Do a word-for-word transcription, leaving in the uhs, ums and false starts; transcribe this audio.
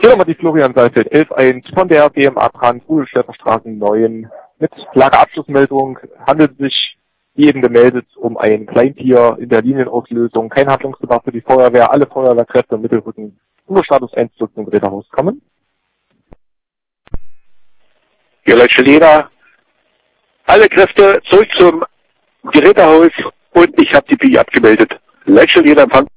Stellen wir die Florian Saalfeld elf eins von der B M A Trans Rudelstädter Straße neun mit Lagerabschlussmeldung. Handelt sich, wie eben gemeldet, um ein Kleintier in der Linienauslösung. Kein Handlungsbedarf für die Feuerwehr. Alle Feuerwehrkräfte im Mittelrücken unter Status eins zurück zum Gerätehaus kommen. Hier Leitstelle alle Kräfte zurück zum Gerätehaus und ich habe die P I abgemeldet. Leitstelle Empfang.